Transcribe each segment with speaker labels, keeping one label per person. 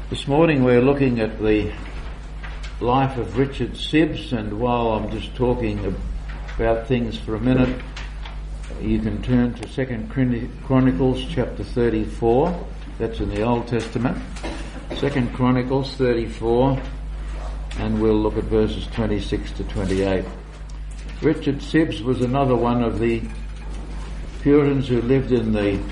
Speaker 1: This morning we're looking at the life of Richard Sibbes, and while I'm just talking about things for a minute, you can turn to 2 Chronicles chapter 34. That's in the Old Testament. 2 Chronicles 34, and we'll look at verses 26 to 28. Richard Sibbes was another one of the Puritans who lived in the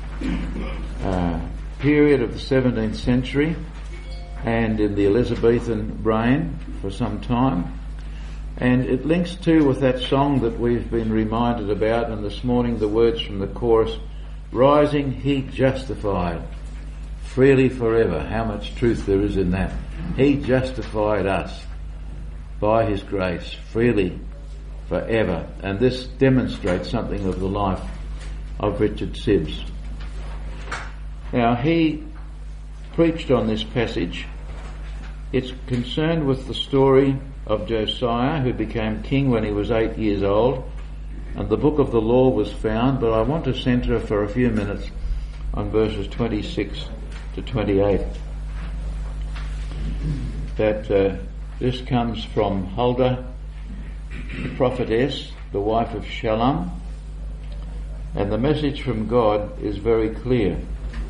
Speaker 1: period of the 17th century and in the Elizabethan reign for some time, and it links too with that song that we've been reminded about, and this morning the words from the chorus, "Rising he justified freely forever." How much truth there is in that. He justified us by his grace freely forever, and this demonstrates something of the life of Richard Sibbes. Now, he preached on this passage. It's concerned with the story of Josiah, who became king when he was 8 years old, and the book of the law was found, but I want to centre for a few minutes on verses 26 to 28. That this comes from Huldah, the prophetess, the wife of Shallum, and the message from God is very clear.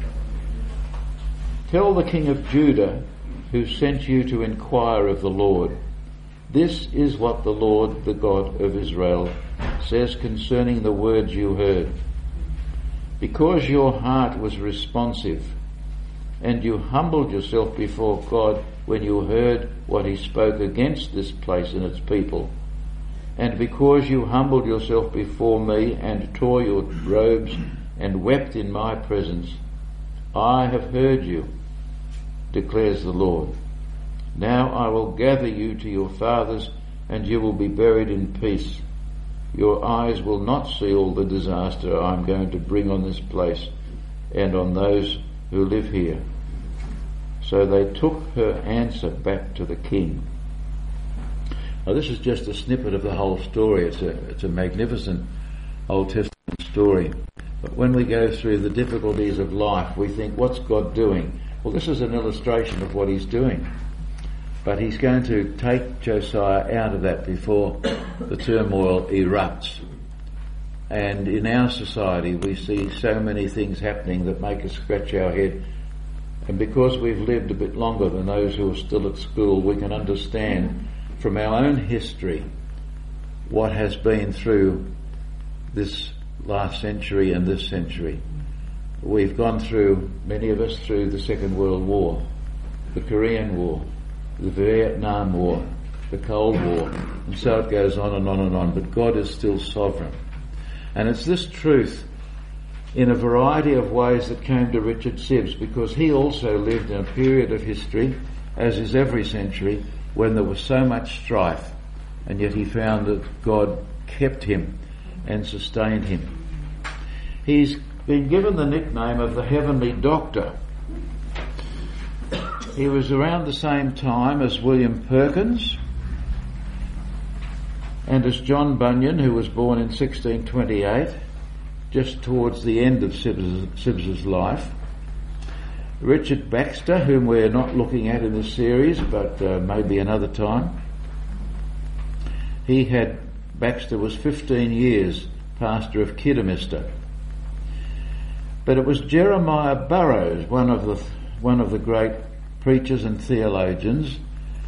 Speaker 1: "Tell the king of Judah, who sent you to inquire of the Lord, this is what the Lord, the God of Israel, says concerning the words you heard. Because your heart was responsive, and you humbled yourself before God when you heard what he spoke against this place and its people, and because you humbled yourself before me and tore your robes and wept in my presence, I have heard you, declares the Lord. Now I will gather you to your fathers, and you will be buried in peace. Your eyes will not see all the disaster I am going to bring on this place and on those who live here." So they took her answer back to the king. Now, this is just a snippet of the whole story. It's a magnificent Old Testament story. But when we go through the difficulties of life, we think, what's God doing? Well, this is an illustration of what he's doing. But he's going to take Josiah out of that before the turmoil erupts. And in our society, we see so many things happening that make us scratch our head. And because we've lived a bit longer than those who are still at school, we can understand from our own history what has been through this last century and this century. We've gone through, many of us, through the Second World War, the Korean War, the Vietnam War, the Cold War, and so it goes on and on and on. But God is still sovereign. And it's this truth in a variety of ways that came to Richard Sibbes, because he also lived in a period of history, as is every century, when there was so much strife, and yet he found that God kept him and sustained him. He's been given the nickname of the Heavenly Doctor. He was around the same time as William Perkins and as John Bunyan, who was born in 1628, just towards the end of Sibbes's life. Richard Baxter, whom we're not looking at in this series, but maybe another time. Baxter was 15 years pastor of Kidderminster. But it was Jeremiah Burroughs, one of the great preachers and theologians,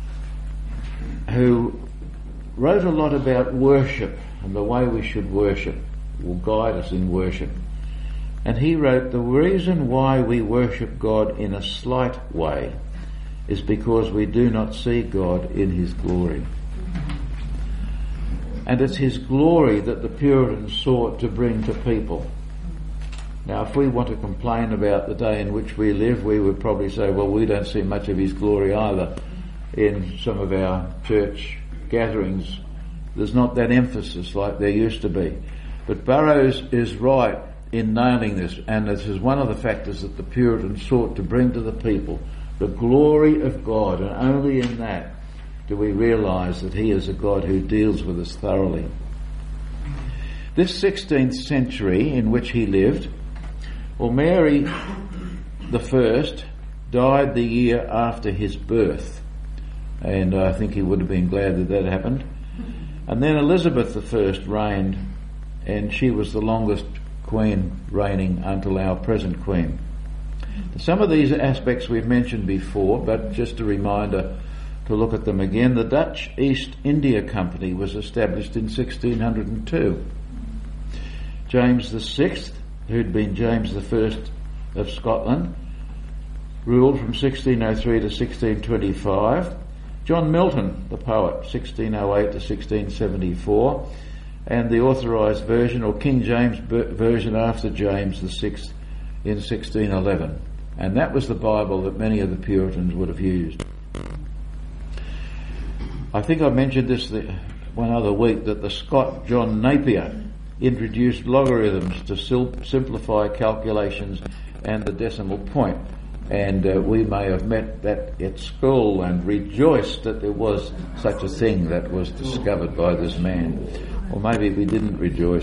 Speaker 1: who wrote a lot about worship and the way we should worship, will guide us in worship. And he wrote, "The reason why we worship God in a slight way is because we do not see God in his glory." And it's his glory that the Puritans sought to bring to people. Now, if we want to complain about the day in which we live, we would probably say, well, we don't see much of his glory either in some of our church gatherings. There's not that emphasis like there used to be. But Burroughs is right in nailing this, and this is one of the factors that the Puritans sought to bring to the people, the glory of God, and only in that do we realise that he is a God who deals with us thoroughly. This 16th century in which he lived, well, Mary the First died the year after his birth, and I think he would have been glad that that happened. And then Elizabeth I reigned, and she was the longest queen reigning until our present queen. Some of these aspects we've mentioned before, but just a reminder to look at them again. The Dutch East India Company was established in 1602. James VI, who'd been James I of Scotland, ruled from 1603 to 1625. John Milton, the poet, 1608 to 1674, and the authorised version, or King James version after James VI, in 1611. And that was the Bible that many of the Puritans would have used. I think I mentioned this one other week, that the Scot John Napier introduced logarithms to simplify calculations and the decimal point. And we may have met that at school and rejoiced that there was such a thing that was discovered by this man. Or maybe we didn't rejoice.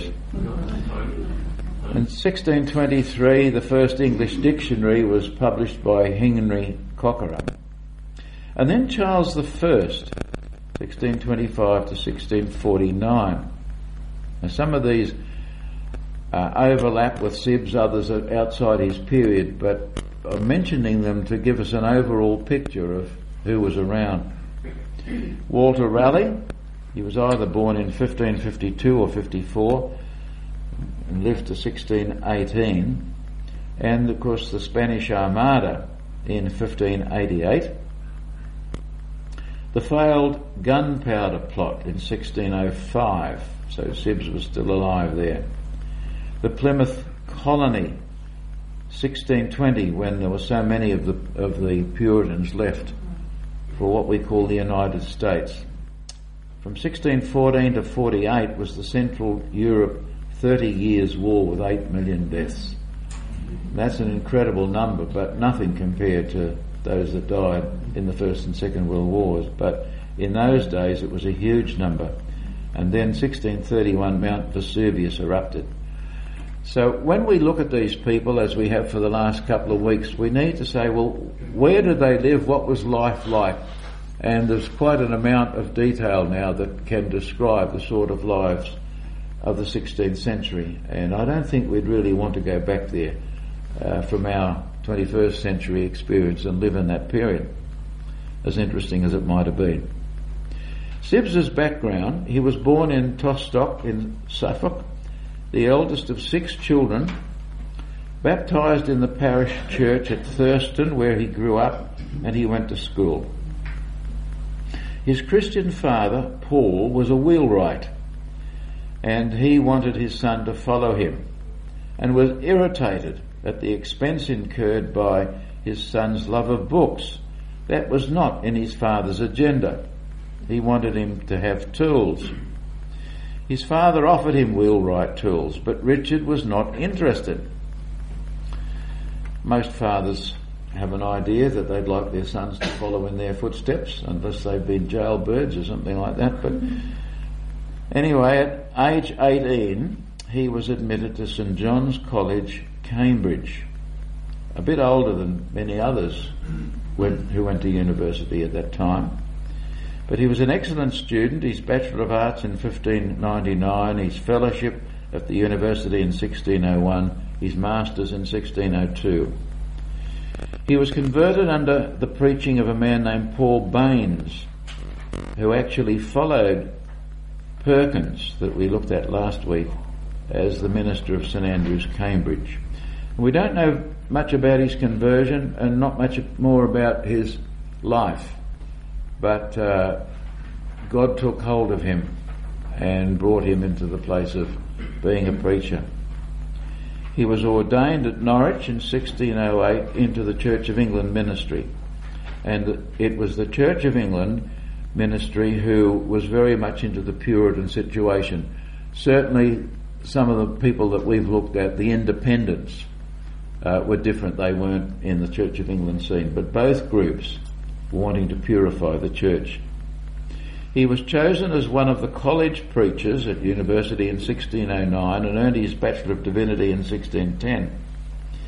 Speaker 1: In 1623, the first English dictionary was published by Henry Cockerham. And then Charles I, 1625 to 1649. Now some of these overlap with Sibbs, others are outside his period, but I'm mentioning them to give us an overall picture of who was around. Walter Raleigh, he was either born in 1552 or 54 and lived to 1618, and of course the Spanish Armada in 1588. The failed gunpowder plot in 1605, so Sibbs was still alive there. The Plymouth Colony, 1620, when there were so many of the Puritans left for what we call the United States. From 1614 to 48 was the Central Europe 30 Years' War with 8 million deaths. That's an incredible number, but nothing compared to those that died in the First and Second World Wars. But in those days it was a huge number. And then 1631 Mount Vesuvius erupted. So when we look at these people, as we have for the last couple of weeks, we need to say, well, where did they live? What was life like? And there's quite an amount of detail now that can describe the sort of lives of the 16th century. And I don't think we'd really want to go back there from our 21st century experience and live in that period, as interesting as it might have been. Sibbs's background: he was born in Tostock in Suffolk, the eldest of 6 children, baptised in the parish church at Thurston, where he grew up and he went to school. His Christian father, Paul, was a wheelwright, and he wanted his son to follow him and was irritated at the expense incurred by his son's love of books. That was not in his father's agenda. He wanted him to have tools. His father offered him wheelwright tools, but Richard was not interested. Most fathers have an idea that they'd like their sons to follow in their footsteps, unless they've been jailbirds or something like that. But anyway, at age 18, he was admitted to St John's College, Cambridge. A bit older than many others who went to university at that time. But he was an excellent student. His Bachelor of Arts in 1599, his fellowship at the university in 1601, his Masters in 1602. He was converted under the preaching of a man named Paul Baines, who actually followed Perkins, that we looked at last week, as the minister of St Andrews, Cambridge. We don't know much about his conversion and not much more about his life, but God took hold of him and brought him into the place of being a preacher. He was ordained at Norwich in 1608 into the Church of England ministry, and it was the Church of England ministry who was very much into the Puritan situation. Certainly some of the people that we've looked at, the independents, were different. They weren't in the Church of England scene, but both groups were wanting to purify the church. He was chosen as one of the college preachers at university in 1609 and earned his Bachelor of Divinity in 1610.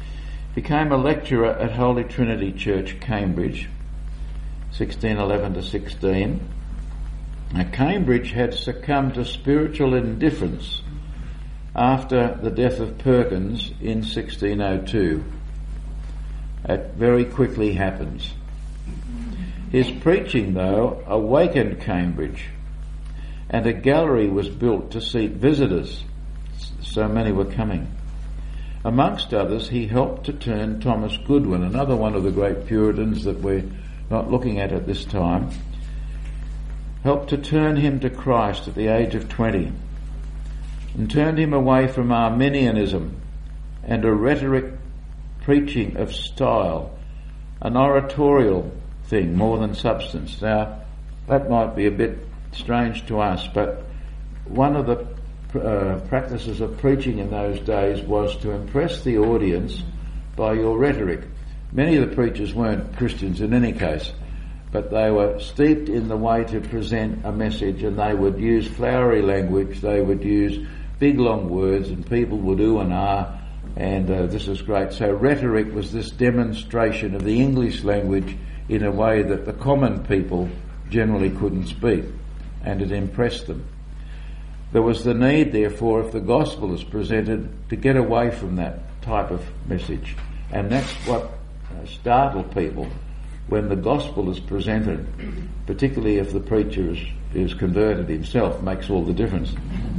Speaker 1: Became a lecturer at Holy Trinity Church, Cambridge, 1611 to 16. Now, Cambridge had succumbed to spiritual indifference after the death of Perkins in 1602. It very quickly happens. His preaching, though, awakened Cambridge, and a gallery was built to seat visitors. So many were coming. Amongst others, he helped to turn Thomas Goodwin, another one of the great Puritans that we're not looking at this time, helped to turn him to Christ at the age of 20, and turned him away from Arminianism and a rhetoric preaching of style, an oratorial thing more than substance. Now, that might be a bit strange to us, but one of the practices of preaching in those days was to impress the audience by your rhetoric. Many of the preachers weren't Christians in any case, but they were steeped in the way to present a message, and they would use flowery language, they would use big long words, and people would ooh and ah, and this is great. So rhetoric was this demonstration of the English language in a way that the common people generally couldn't speak, and it impressed them. There was the need, therefore, if the gospel is presented, to get away from that type of message. And that's what startled people when the gospel is presented, particularly if the preacher is converted himself, makes all the difference.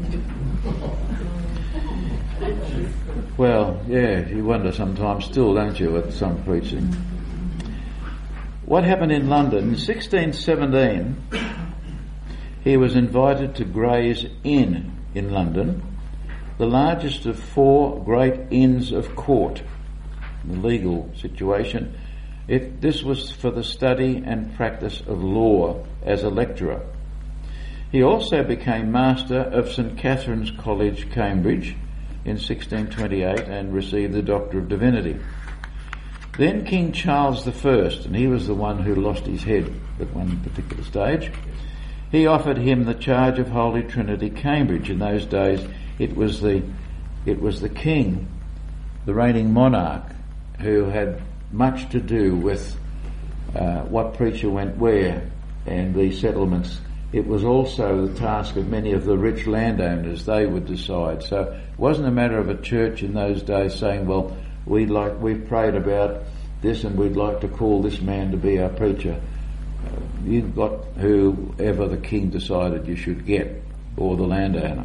Speaker 1: Well, yeah, you wonder sometimes still, don't you, at some preaching. What happened in London? In 1617, he was invited to Gray's Inn in London, the largest of 4 great inns of court, the legal situation. This was for the study and practice of law as a lecturer. He also became master of St Catherine's College, Cambridge, in 1628 and received the Doctor of Divinity. Then King Charles I, and he was the one who lost his head at one particular stage, he offered him the charge of Holy Trinity, Cambridge. In those days, it was the king, the reigning monarch, who had much to do with what preacher went where and the settlements. It was also the task of many of the rich landowners. They would decide. So it wasn't a matter of a church in those days saying, well, we've prayed about this and we'd like to call this man to be our preacher. You got whoever the king decided you should get, or the landowner.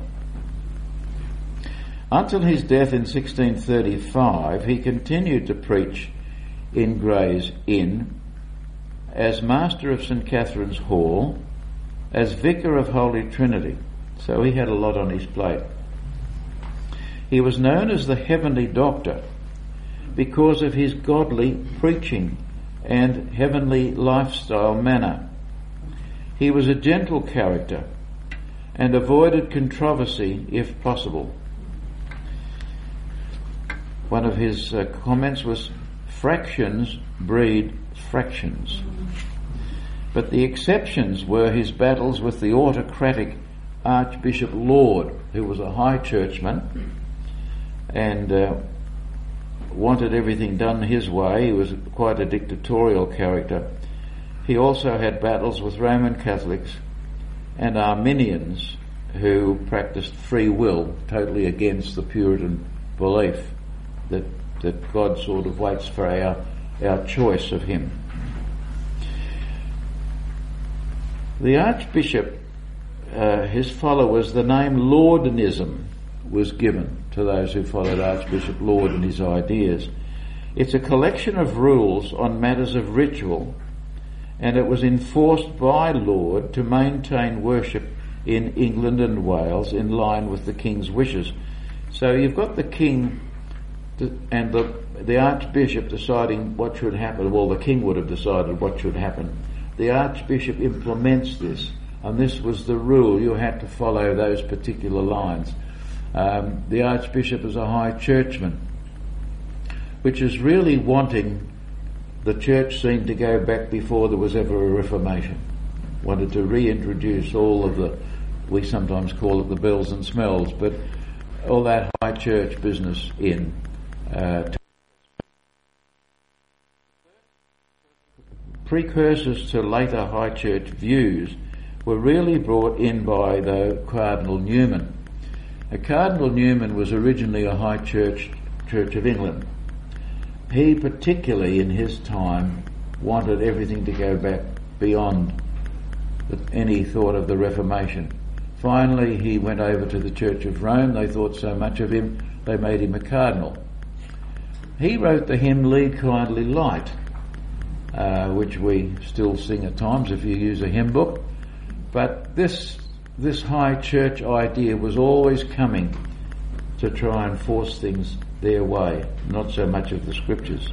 Speaker 1: Until his death in 1635, he continued to preach in Gray's Inn, as master of St Catherine's Hall, as vicar of Holy Trinity. So he had a lot on his plate. He was known as the Heavenly Doctor because of his godly preaching and heavenly lifestyle manner. He was a gentle character and avoided controversy if possible. One of his comments was, fractions breed fractions. But the exceptions were his battles with the autocratic Archbishop Laud, who was a high churchman and wanted everything done his way. He was quite a dictatorial character. He also had battles with Roman Catholics and Arminians who practiced free will, totally against the Puritan belief that God sort of waits for our choice of him. The Archbishop, his followers, the name Laudanism was given to those who followed Archbishop Laud and his ideas. It's a collection of rules on matters of ritual, and it was enforced by Laud to maintain worship in England and Wales in line with the King's wishes. So you've got the King and the Archbishop deciding what should happen. Well, the King would have decided what should happen. The Archbishop implements this, and this was the rule. You had to follow those particular lines. The Archbishop is a high churchman, which is really wanting the church scene to go back before there was ever a Reformation. Wanted to reintroduce all of the, we sometimes call it the bells and smells, but all that high church business in. precursors to later high church views were really brought in by the Cardinal Newman. Cardinal Newman was originally a high church of England. He particularly in his time wanted everything to go back beyond any thought of the Reformation. Finally he went over to the Church of Rome. They thought so much of him they made him a cardinal. He wrote the hymn Lead Kindly Light, which we still sing at times if you use a hymn book. But this high church idea was always coming to try and force things their way, not so much of the scriptures.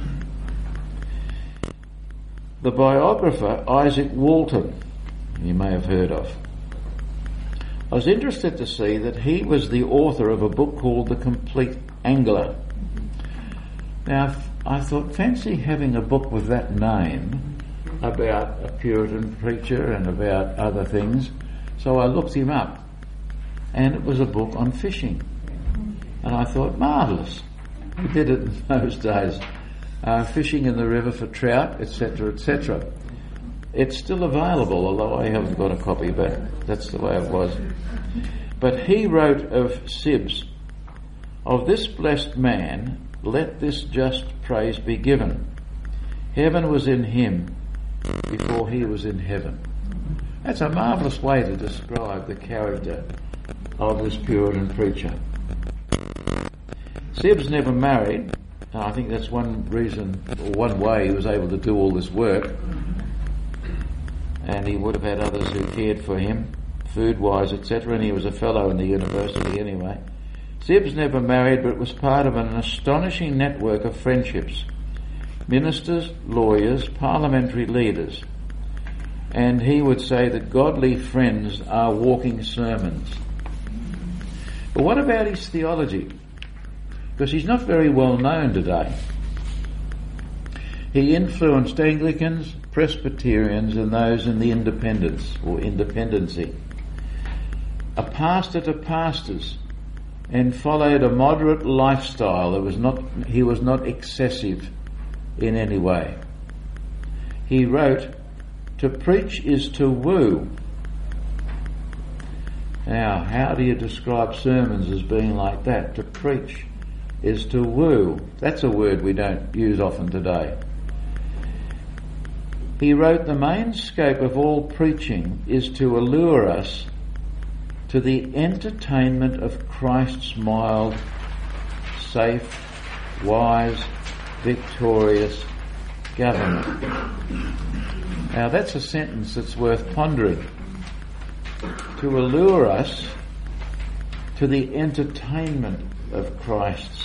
Speaker 1: The biographer Isaac Walton, you may have heard of. I was interested to see that he was the author of a book called The Complete Angler. Now, I thought, fancy having a book with that name about a Puritan preacher and about other things. So I looked him up, and it was a book on fishing. And I thought, marvellous. He did it in those days. Fishing in the river for trout, etc., etc. It's still available, although I haven't got a copy, but that's the way it was. But he wrote of Sibbes, "Of this blessed man, let this just praise be given. Heaven was in him before he was in heaven." That's a marvellous way to describe the character of this Puritan preacher. Sibbes never married. I think that's one reason, or one way he was able to do all this work. And he would have had others who cared for him, food-wise, etc., and he was a fellow in the university anyway. Sibbes never married, but was part of an astonishing network of friendships. Ministers, lawyers, parliamentary leaders. And he would say that godly friends are walking sermons. But what about his theology? Because he's not very well known today. He influenced Anglicans, Presbyterians and those in the independence or independency. A pastor to pastors, and followed a moderate lifestyle. He was not excessive in any way. He wrote, "To preach is to woo." Now, how do you describe sermons as being like that? To preach is to woo. That's a word we don't use often today. He wrote, "The main scope of all preaching is to allure us to the entertainment of Christ's mild, safe, wise, victorious government." Now that's a sentence that's worth pondering. To allure us to the entertainment of Christ's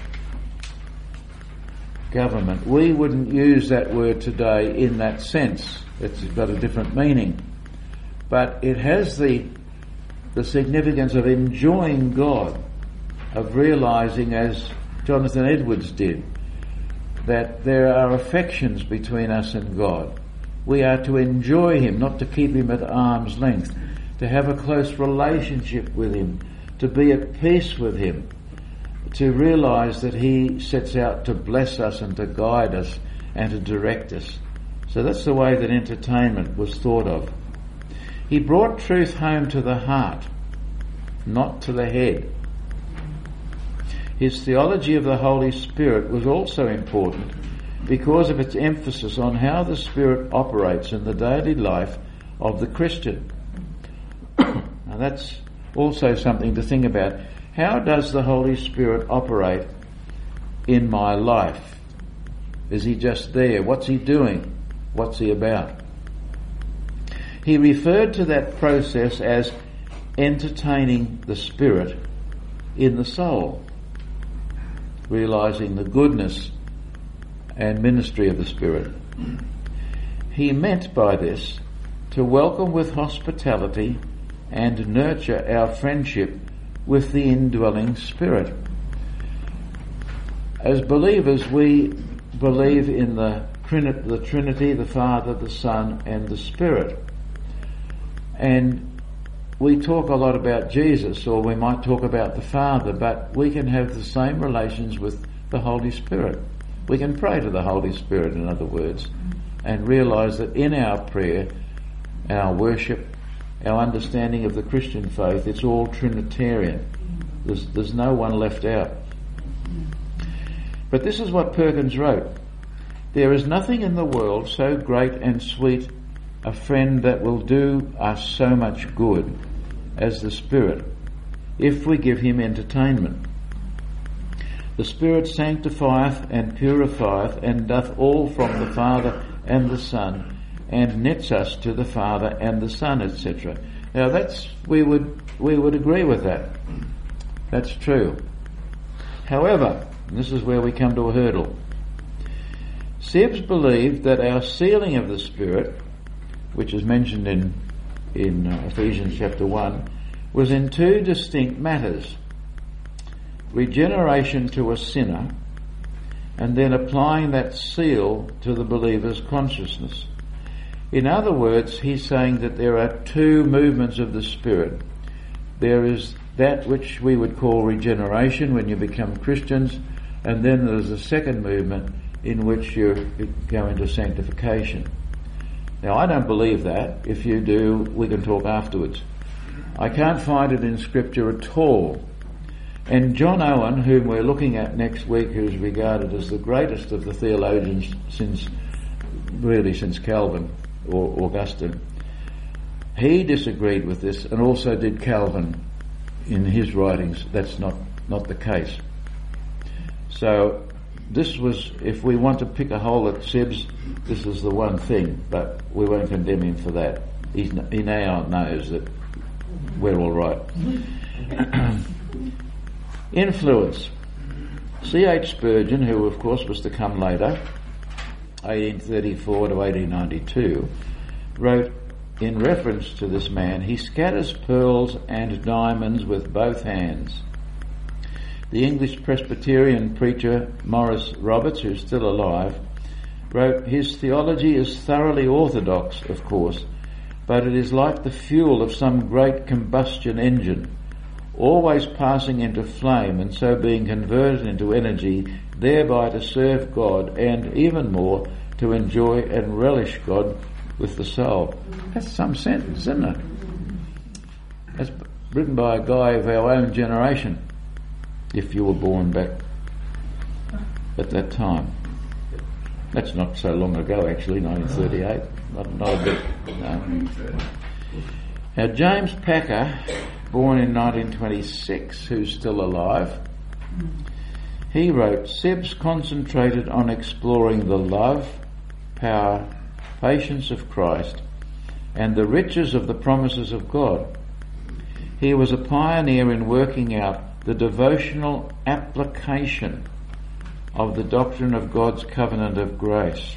Speaker 1: government. We wouldn't use that word today in that sense. It's got a different meaning. But it has the significance of enjoying God, of realising, as Jonathan Edwards did, that there are affections between us and God. We are to enjoy him, not to keep him at arm's length, to have a close relationship with him, to be at peace with him, to realise that he sets out to bless us and to guide us and to direct us. So that's the way that entertainment was thought of. He brought truth home to the heart, not to the head. His theology of the Holy Spirit was also important because of its emphasis on how the Spirit operates in the daily life of the Christian. Now that's also something to think about. How does the Holy Spirit operate in my life? Is he just there? What's he doing? What's he about? He referred to that process as entertaining the Spirit in the soul, realising the goodness and ministry of the Spirit. He meant by this to welcome with hospitality and nurture our friendship with the indwelling Spirit. As believers, we believe in the Trinity, the Father, the Son, and the Spirit. And we talk a lot about Jesus, or we might talk about the Father, but we can have the same relations with the Holy Spirit. We can pray to the Holy Spirit, in other words. and realise that in our prayer, our worship, our understanding of the Christian faith, it's all Trinitarian. There's no one left out. But this is what Perkins wrote. There is nothing in the world so great and sweet a friend that will do us so much good as the Spirit, if we give him entertainment. The Spirit sanctifieth and purifieth, and doth all from the Father and the Son, and knits us to the Father and the Son, etc. Now we would agree with that. That's true. However, and this is where we come to a hurdle. Sibbes believed that our sealing of the Spirit, which is mentioned in Ephesians chapter 1, was in two distinct matters: regeneration to a sinner, and then applying that seal to the believer's consciousness. In other words, he's saying that there are two movements of the Spirit. There is that which we would call regeneration when you become Christians, and then there's a second movement in which you go into sanctification. Now, I don't believe that. If you do, we can talk afterwards. I can't find it in Scripture at all. And John Owen, whom we're looking at next week, who's regarded as the greatest of the theologians since Calvin or Augustine, he disagreed with this, and also did Calvin in his writings. That's not the case. So this was, if we want to pick a hole at Sibbes, this is the one thing, but we won't condemn him for that. He now knows that we're all right. Influence. C.H. Spurgeon, who of course was to come later, 1834 to 1892, wrote in reference to this man, "He scatters pearls and diamonds with both hands." The English Presbyterian preacher Maurice Roberts, who's still alive, wrote, "His theology is thoroughly orthodox, of course, but it is like the fuel of some great combustion engine, always passing into flame and so being converted into energy, thereby to serve God and, even more, to enjoy and relish God with the soul." That's some sentence, isn't it? That's written by a guy of our own generation, if you were born back at that time. That's not so long ago, actually, 1938. Not a bit. No. Now, James Packer, born in 1926, who's still alive, he wrote, "Sibbes concentrated on exploring the love, power, patience of Christ and the riches of the promises of God. He was a pioneer in working out the devotional application of the doctrine of God's covenant of grace."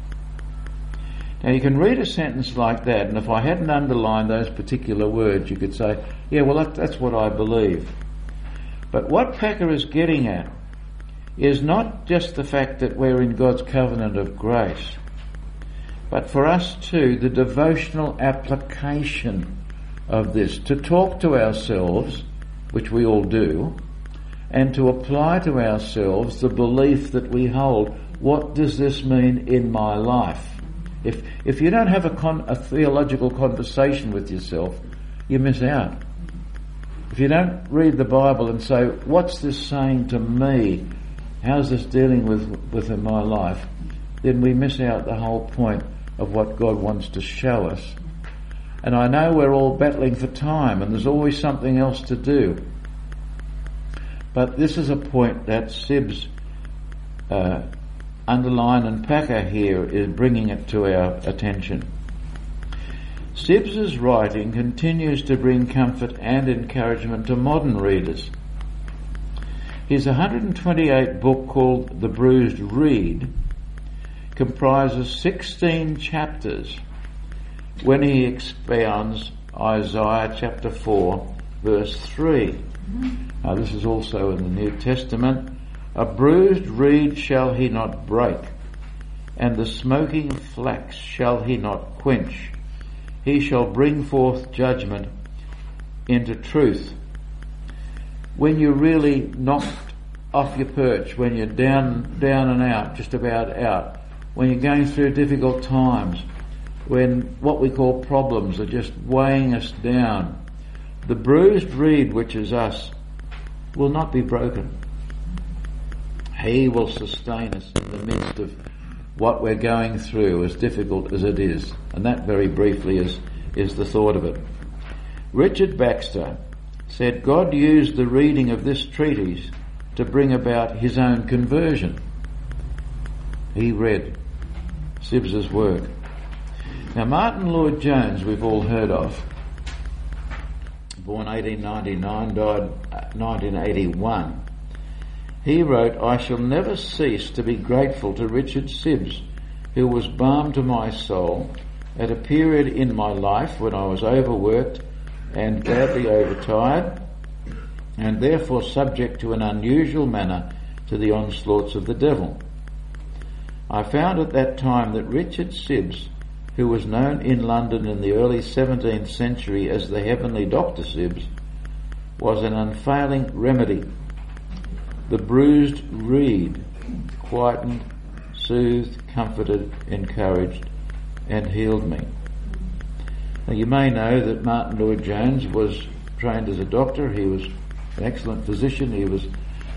Speaker 1: Now you can read a sentence like that, and if I hadn't underlined those particular words, you could say, yeah, well, that's what I believe. But what Packer is getting at is not just the fact that we're in God's covenant of grace, but for us too, the devotional application of this, to talk to ourselves, which we all do, and to apply to ourselves the belief that we hold. What does this mean in my life? If you don't have a theological conversation with yourself, you miss out. If you don't read the Bible and say, what's this saying to me? How's this dealing with in my life? Then we miss out the whole point of what God wants to show us. And I know we're all battling for time, and there's always something else to do. But this is a point that Sibbes underline, and Packer here is bringing it to our attention. Sibbes's writing continues to bring comfort and encouragement to modern readers. His 128 book called The Bruised Reed comprises 16 chapters when he expounds Isaiah chapter 4 verse 3. Now this is also in the New Testament. "A bruised reed shall he not break, and the smoking flax shall he not quench. He shall bring forth judgment into truth." When you're really knocked off your perch, when you're down and out, just about out, when you're going through difficult times, when what we call problems are just weighing us down, the bruised reed, which is us, will not be broken. He will sustain us in the midst of what we're going through, as difficult as it is. And that, very briefly, is the thought of it. Richard Baxter said God used the reading of this treatise to bring about his own conversion. He read Sibbs's work. Now, Martin Lloyd-Jones, we've all heard of, born 1899, died 1981. He wrote, "I shall never cease to be grateful to Richard Sibbs, who was balm to my soul at a period in my life when I was overworked and badly overtired, and therefore subject to an unusual manner to the onslaughts of the devil. I found at that time that Richard Sibbs, who was known in London in the early 17th century as the Heavenly Dr. Sibbs, was an unfailing remedy. The bruised reed quietened, soothed, comforted, encouraged, and healed me." Now, you may know that Martin Lloyd-Jones was trained as a doctor. He was an excellent physician. He was,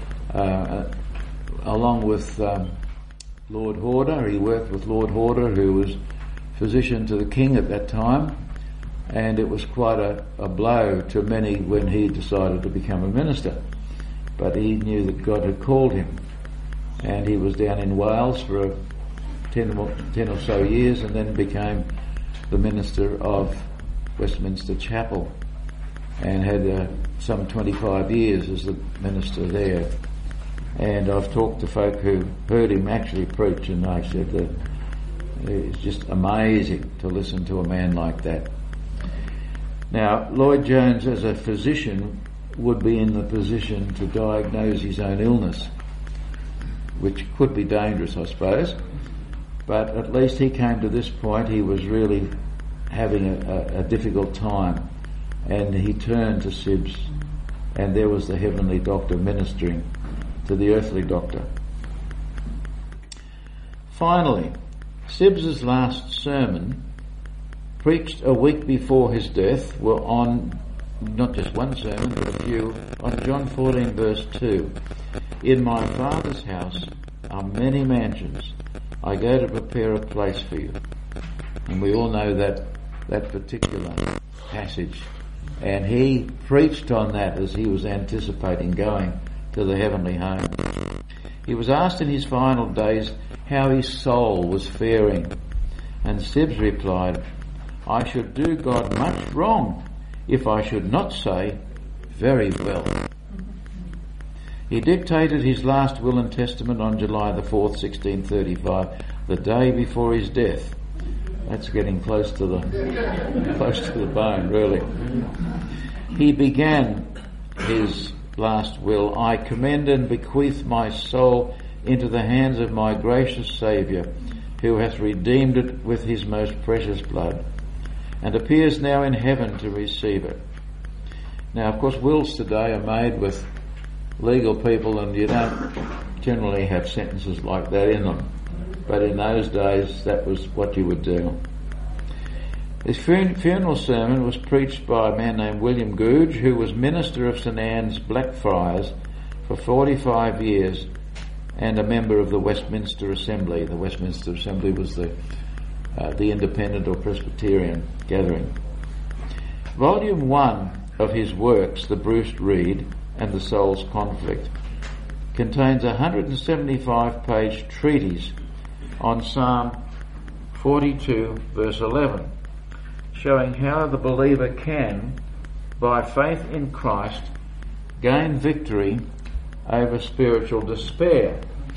Speaker 1: along with Lord Horder, he worked with Lord Horder, who was physician to the king at that time, and it was quite a blow to many when he decided to become a minister. But he knew that God had called him, and he was down in Wales for 10 or so years, and then became the minister of Westminster Chapel, and had some 25 years as the minister there. And I've talked to folk who heard him actually preach, and they said that it's just amazing to listen to a man like that. Now, Lloyd-Jones, as a physician, would be in the position to diagnose his own illness, which could be dangerous, I suppose. But at least he came to this point. He was really having a difficult time, and he turned to Sibbs, and there was the Heavenly Doctor ministering to the earthly doctor. Finally, Sibbs's last sermon, preached a week before his death, were on not just one sermon, but a few, on John 14 verse 2. "In my Father's house are many mansions. I go to prepare a place for you." And we all know that particular passage. And he preached on that as he was anticipating going to the heavenly home. He was asked in his final days how his soul was faring, and Sibbs replied, "I should do God much wrong if I should not say, very well." He dictated his last will and testament on July the 4th, 1635, the day before his death. That's getting close to the bone, really. He began his last will, "I commend and bequeath my soul into the hands of my gracious Saviour, who hath redeemed it with his most precious blood, and appears now in heaven to receive it." Now, of course, wills today are made with legal people, and you don't generally have sentences like that in them. But in those days, that was what you would do. His funeral sermon was preached by a man named William Gouge, who was minister of St Anne's Blackfriars for 45 years and a member of the Westminster Assembly. The Westminster Assembly was the Independent or Presbyterian gathering. Volume 1 of his works, The Bruised Reed and the Soul's Conflict, contains a 175-page treatise on Psalm 42 verse 11, showing how the believer can, by faith in Christ, gain victory over spiritual despair.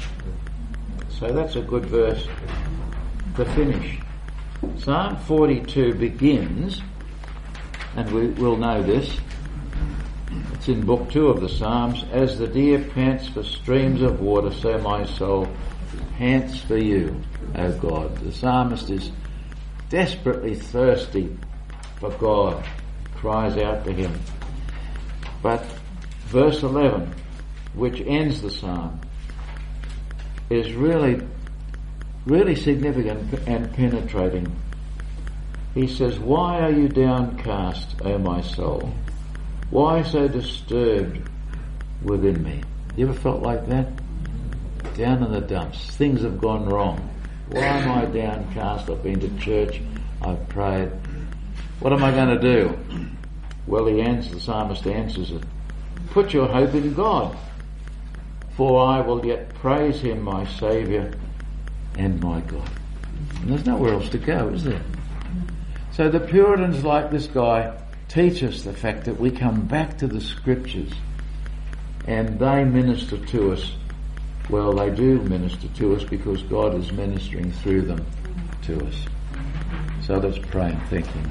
Speaker 1: So that's a good verse to finish. Psalm 42 begins, and we will know this, it's in Book 2 of the Psalms, "As the deer pants for streams of water, so my soul pants for you, O God." The psalmist is desperately thirsty for God, cries out to him. But verse 11, which ends the psalm, is really really significant and penetrating. He says, "Why are you downcast, O my soul? Why so disturbed within me?" You ever felt like that? Down in the dumps. Things have gone wrong. Why am I downcast? I've been to church. I've prayed. What am I going to do? Well, the psalmist answers it. Put your hope in God, for I will yet praise him, my Saviour and my God. And there's nowhere else to go, is there? So the Puritans, like this guy, teach us the fact that we come back to the Scriptures and they minister to us. Well, they do minister to us because God is ministering through them to us. So let's pray and thank him.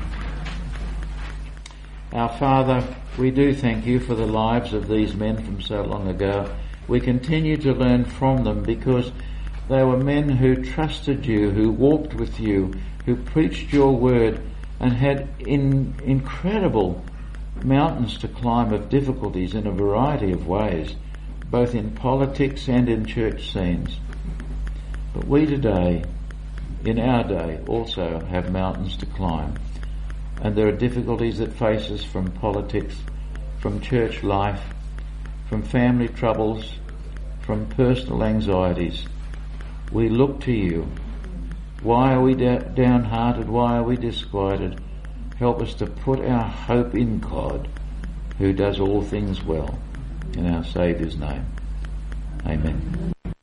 Speaker 1: Our Father, we do thank you for the lives of these men from so long ago. We continue to learn from them because they were men who trusted you, who walked with you, who preached your word and had incredible mountains to climb of difficulties in a variety of ways, both in politics and in church scenes. But we today, in our day, also have mountains to climb. And there are difficulties that face us from politics, from church life, from family troubles, from personal anxieties. We look to you. Why are we downhearted? Why are we disquieted? Help us to put our hope in God, who does all things well. In our Saviour's name. Amen.